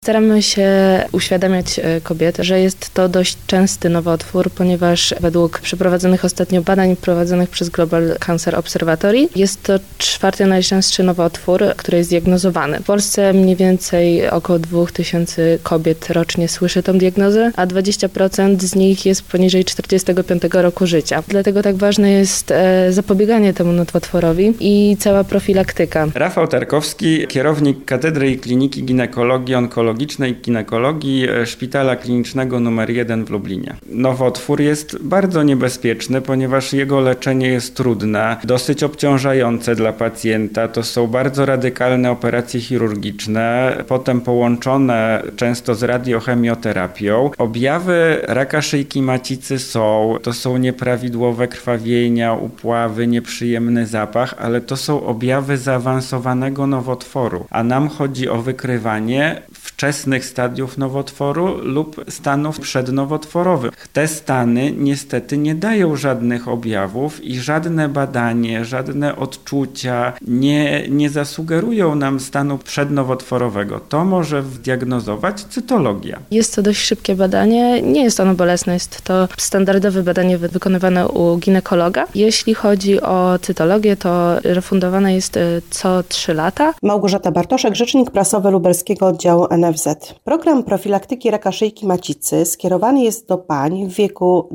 Staramy się uświadamiać kobiety, że jest to dość częsty nowotwór, ponieważ według przeprowadzonych ostatnio badań prowadzonych przez Global Cancer Observatory jest to 4. najczęstszy nowotwór, który jest diagnozowany. W Polsce mniej więcej około 2000 kobiet rocznie słyszy tą diagnozę, a 20% z nich jest poniżej 45 roku życia. Dlatego tak ważne jest zapobieganie temu nowotworowi i cała profilaktyka. Rafał Tarkowski, kierownik Katedry i Kliniki Ginekologii Onkologicznej i Ginekologii Szpitala Klinicznego nr 1 w Lublinie. Nowotwór jest bardzo niebezpieczny, ponieważ jego leczenie jest trudne, dosyć obciążające dla pacjenta. To są bardzo radykalne operacje chirurgiczne, potem połączone często z radiochemioterapią. Objawy raka szyjki macicy to są nieprawidłowe krwawienia, upławy, nieprzyjemny zapach, ale to są objawy zaawansowanego nowotworu, a nam chodzi o wykrywanie wczesnych stadiów nowotworu lub stanów przednowotworowych. Te stany niestety nie dają żadnych objawów i żadne badanie, żadne odczucia nie zasugerują nam stanu przednowotworowego. To może zdiagnozować cytologia. Jest to dość szybkie badanie, nie jest ono bolesne, jest to standardowe badanie wykonywane u ginekologa. Jeśli chodzi o cytologię, to refundowane jest co 3 lata. Małgorzata Bartoszek, rzecznik prasowy lubelskiego oddziału NFZ. Program profilaktyki raka szyjki macicy skierowany jest do pań w wieku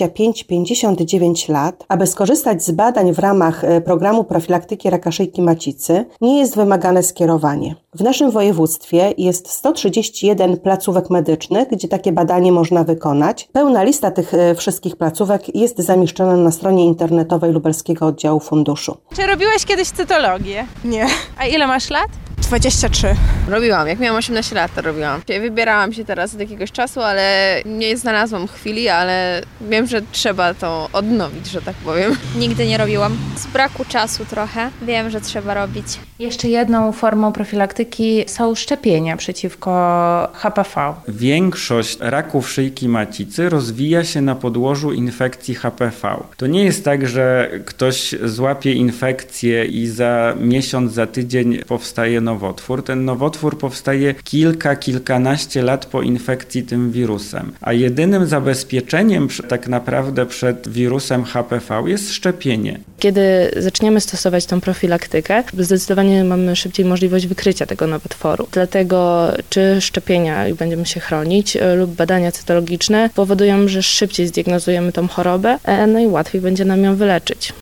25-59 lat. Aby skorzystać z badań w ramach programu profilaktyki raka szyjki macicy, nie jest wymagane skierowanie. W naszym województwie jest 131 placówek medycznych, gdzie takie badanie można wykonać. Pełna lista tych wszystkich placówek jest zamieszczona na stronie internetowej lubelskiego oddziału funduszu. Czy robiłeś kiedyś cytologię? Nie. A ile masz lat? 23. Robiłam, jak miałam 18 lat, to robiłam. Wybierałam się teraz od jakiegoś czasu, ale nie znalazłam chwili, ale wiem, że trzeba to odnowić, że tak powiem. Nigdy nie robiłam. Z braku czasu trochę. Wiem, że trzeba robić. Jeszcze jedną formą profilaktyki są szczepienia przeciwko HPV. Większość raków szyjki macicy rozwija się na podłożu infekcji HPV. To nie jest tak, że ktoś złapie infekcję i za miesiąc, za tydzień powstaje nowotwór. Ten nowotwór powstaje kilkanaście lat po infekcji tym wirusem. A jedynym zabezpieczeniem tak naprawdę przed wirusem HPV jest szczepienie. Kiedy zaczniemy stosować tą profilaktykę, zdecydowanie mamy szybciej możliwość wykrycia tego nowotworu. Dlatego czy szczepienia i będziemy się chronić lub badania cytologiczne powodują, że szybciej zdiagnozujemy tą chorobę, no i łatwiej będzie nam ją wyleczyć.